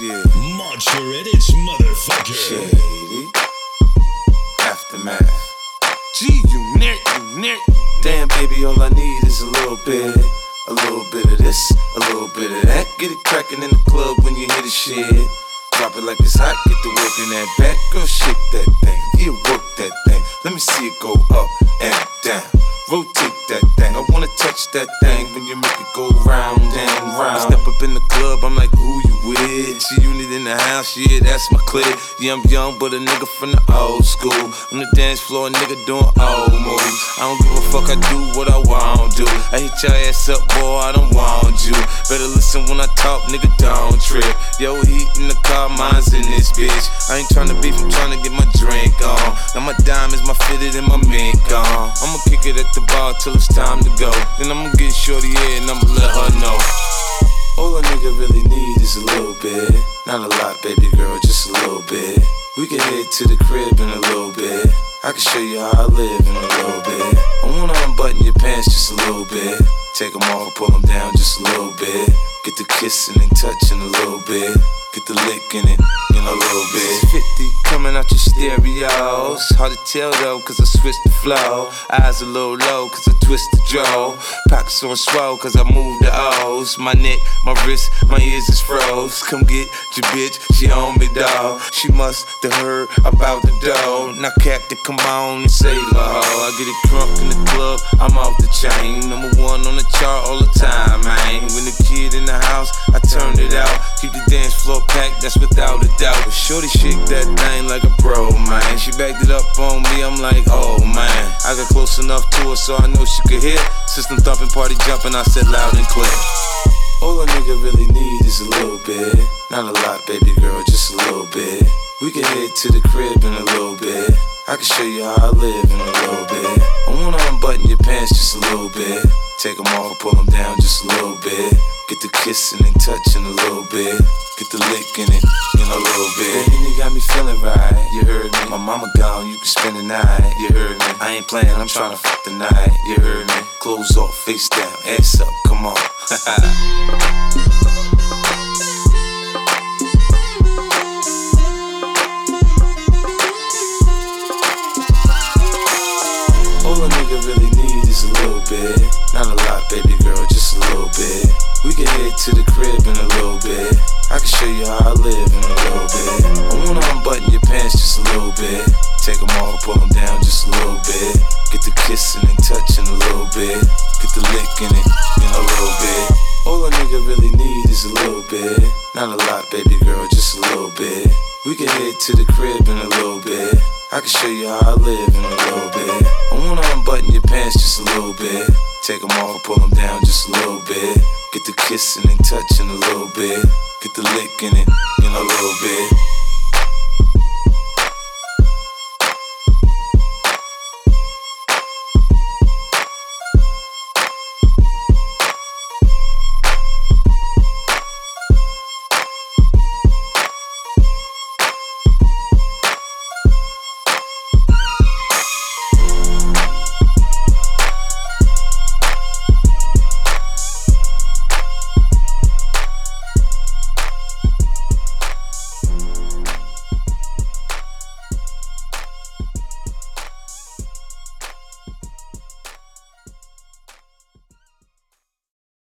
Yeah. Monster Edits, motherfucker. Shady. Aftermath. G-Unit. Damn, baby, all I need is a little bit of this, a little bit of that. Get it crackin' in the club when you hear the shit. Drop it like it's hot, get the work in that back. Girl, shake that thing, yeah, work that thing. Let me see it go up and down. Rotate that thing, I wanna touch that thing when you make it go round and round. I step up in the club, I'm like, who you with? G-Unit in the house, yeah, that's my clique. Yeah, I'm young, but a nigga from the old school. On the dance floor, a nigga doing old moves. I don't give a fuck, I do what I want to. I hit your ass up, boy, I don't want you. Better listen when I talk, nigga, don't trip. Yo, heat in the car, mine's in this bitch. I ain't tryna beef, I'm tryna get my drink on. Now my diamonds, my fitted, and my mink on. I'ma kick it at the bar till it's time to go. Then I'ma get shorty here and I'ma let her know. All a nigga really need is a little bit. Not a lot, baby girl, just a little bit. We can head to the crib in a little bit. I can show you how I live in a little bit. I wanna unbutton your pants just a little bit. Take them off, pull them down just a little bit. Get the kissing and touching a little bit. Get the licking it in a little bit. 50 coming out your stereos. Hard to tell though, cause I switched the flow. Eyes a little low, cause I twist the jaw. Pockets on swole, cause I move the O's. My neck, my wrist, my ears is froze. Come get your bitch, she on me, dawg. She must have heard about the dough. Now Captain, come on and save her hoe. I get it crunk in the club, I'm off the chain. Number one on the chart all the time, man. When the kid in the house, I turned it out. Keep the dance floor packed, that's without a doubt. But shorty shake that thing like a pro, man. She backed it up on me, I'm like, oh man. I got close enough to her so I know she could hear. System thumping, party jumping, I said loud and clear. All a nigga really need is a little bit. Not a lot, baby girl, just a little bit. We can head to the crib in a little bit. I can show you how I live in a little bit. I wanna unbutton your pants just a little bit. Take them off, pull them down just a little bit. Get the kissing and touching a little bit. Get the licking it in a little bit. Baby, you got me feeling right, you heard me. My mama gone, you can spend the night, you heard me. I ain't playing, I'm tryna fuck the night, you heard me. Clothes off, face down, ass up, come on. All a nigga really need is a little bit. Not a lot, baby girl, just a little bit. We can head to the crib in a little bit. I can show you how I live in a little bit. I wanna unbutton your pants just a little bit. Take them off, pull them down just a little bit. Get the kissing and touching a little bit. Get the licking it in a little bit. All a nigga really need is a little bit. Not a lot, baby girl, just a little bit. We can head to the crib in a little bit. I can show you how I live in a little bit. I wanna unbutton your pants just a little bit. Take them off, pull them down just a little bit. Get the kissing and touching a little bit. Get the licking it in a little bit.